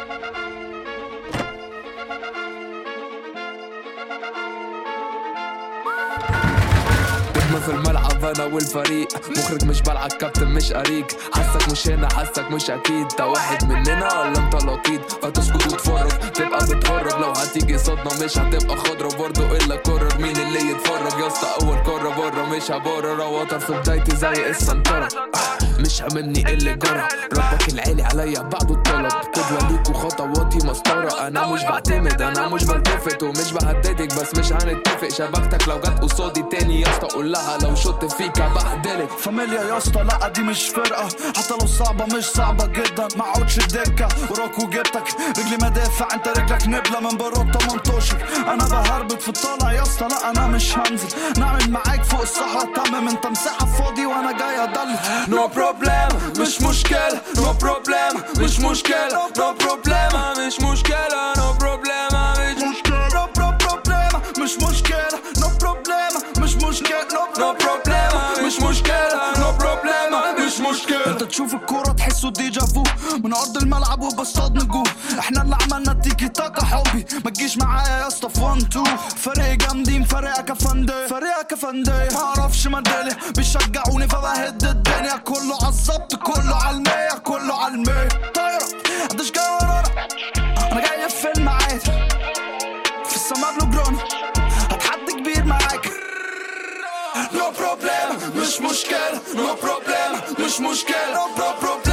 في الملعب انا والفريق، مخرج مش بلعب كابتن مش قريك. حاسك مش هنا حاسك مش اكيد، ده واحد مننا ولا انت لقيط؟ فتسكت وتفرج تبقى بتهرج، لو هتيجي صدمة مش هتبقى خضرة برضو الا كرر. مين اللي يتفرج يا اسطى؟ اول كرة بره مش هبرر، وتر في بدايتي زي السنترة. مش همني اللي جرى، ربك العالي عليا بعده الطلب. قدوة ليك وخطواتي مسطرة، انا مش بعتمد انا مش بلتفت ومش بهددك، بس مش هنتفق. شبكتك لو جت قصادي تاني يا اسطى قول لها لو شط فيك هبهدلك. فاميليا يا اسطى لا دي مش فرقة، حتى لو صعبة مش صعبة جدا. ما اقعدش الدكة وراك وجبتك، رجلي مدافع انت رجلك نبلة من برا 18. انا بهربت في الطالع يا اسطى، لا انا مش هنزل. نعمل معاك فوق الصحراء تمام، انت مساحة فاضي وانا جاي ادلل. نو بروبلم مش مشكلة، نو بروبلم مش مشكلة، نو بروبلم مش مشكلة، نو بروبلم مش مشكلة، مش مشكلة، نو بروبلم مش مشكلة، نو بروبلم مش مشكلة، نو بروبلم مش مشكلة. انت تشوف الكورة تحسه ديجافو من ارض الملعب وبصطاد نجوم. احنا اللي عملنا تيكي تاكا حبي، ما تجيش معايا يا اسطى في 1 2. فريق جامدين فريقك يا فندي، فريقك يا فندي. ما اعرفش مدالي بيشجعوني فبهد الدنيا. كله عالظبط كله عالمية كله عالمية. طايرة محدش جاي ورانا، انا جاي في فيلم عادي في السما بلو هتحدي كبير معاك. نو بروبلم مش مشكلة، نو بروبلم مش مشكلة، نو بروبلم